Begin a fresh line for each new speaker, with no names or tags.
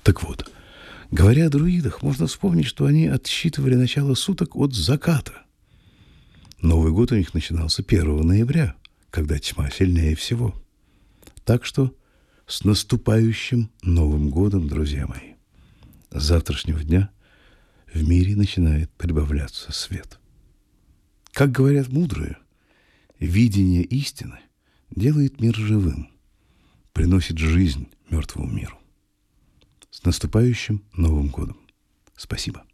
Так вот, говоря о друидах, можно вспомнить, что они отсчитывали начало суток от заката. Новый год у них начинался 1 ноября, когда тьма сильнее всего. Так что с наступающим Новым годом, друзья мои! С завтрашнего дня в мире начинает прибавляться свет. Как говорят мудрые, видение истины делает мир живым, приносит жизнь мертвому миру. С наступающим Новым годом! Спасибо.